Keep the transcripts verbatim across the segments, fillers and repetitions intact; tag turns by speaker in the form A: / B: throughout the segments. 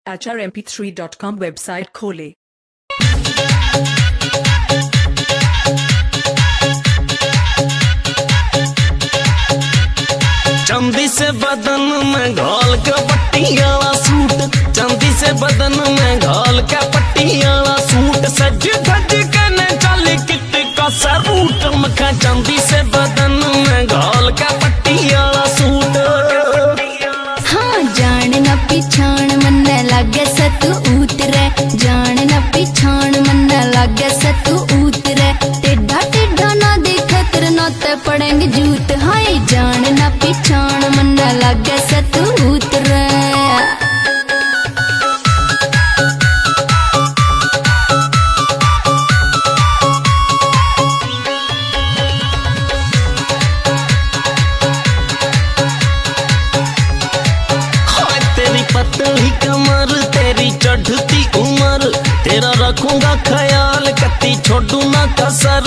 A: H R M P three dot com website खोलें।
B: चांदी से बदन में घाल के पट्टी वाला सूट, चांदी से बदन में घाल के पट्टी वाला सूट, सज धज के न चल कित का सरूट, मखा चांदी से बदन में घाल के पट्टी वाला सूट।
C: हाँ जान न पिछाण मन लागे सतु उतरे, जान न पिछाण मन लागे सतु उतरे, टेढ़ा टेढ़ा ना देखे तेरे नाते पड़ेंगे जूत। हाय जान न पिछाण मन लागे सतु उतरे।
B: पतली कमर तेरी चढ़ती उम्र, तेरा रखूंगा ख्याल कती छोड़ू ना कसर।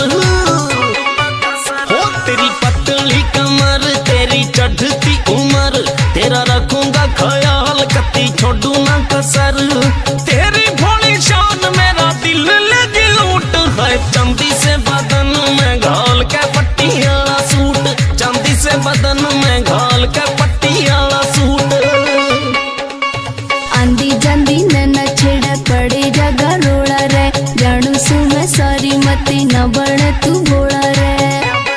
B: हो तेरी पतली कमर तेरी चढ़ती उम्र, तेरा रखूंगा ख्याल कती छोड़ू ना कसर। तेरी भोली शान मेरा दिल लगी लूट है, चांदी से बदन में घाल के पट्टी वाला सूट, चांदी से बदन में घाल के पट्टी वाला सूट।
C: आंधी जांदी न छेड़ पड़े जगह रोड़ा रे, जानू सु मैं सारी मती न बन तू बोला रे।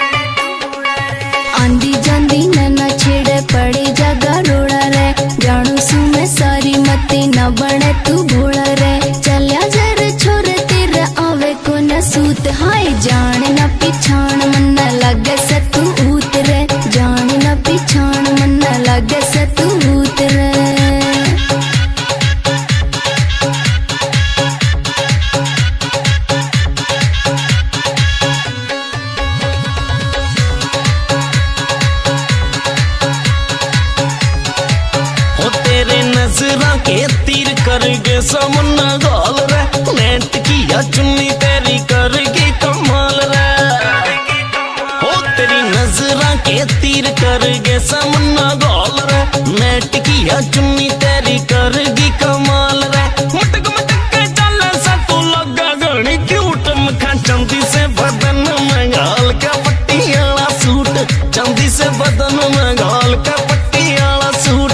C: आंधी जांदी न छेड़ पड़े जगह रोड़ा रे, जानू सु मैं सारी मती न बन तू बोला रे। चलिया जर छोरे तेरे आवे को न सूत। हाय जान न पिछाण मन लगे सतु उतरे, जान न पिछाण मन लगे सतु उतरे।
B: नजरा के तीर करगे समन गाल रे, नेट किया चुन्नी तेरी करगी कमाल रे। हो तेरी नजरा के तीर करगे समन गाल रे, नेट किया चुन्नी तेरी करगी कमाल रे। मटक मटक के चल सा तू लगा गणी क्यूट, मखा चांदी से बदन में घाल के पट्टी वाला सूट, चांदी से बदन में घाल के पट्टी वाला सूट।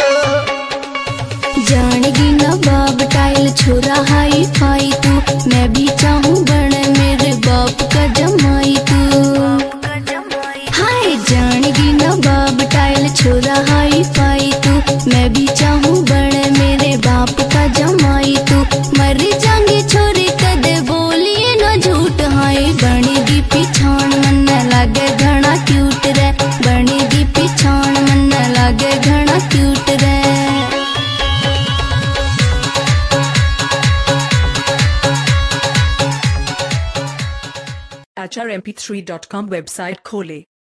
C: जानेगी ना बाप टाइल छोरा हाई फाई तू, मैं भी चाहूँ बने मेरे बाप का जमाई तू। हाय जानेगी ना बाप टाइल छोरा हाई फाई तू, मैं भी चाहूँ बने मेरे बाप का जमाई तू। मर जाएंगे छोरी कदे बोलिए ना झूठ। हाय बनेगी पिछाण मन लागे घना क्यूट रे, बनेगी पिछाण मन लागे घना क्यूट रे।
A: H R M P three dot com website खोलें।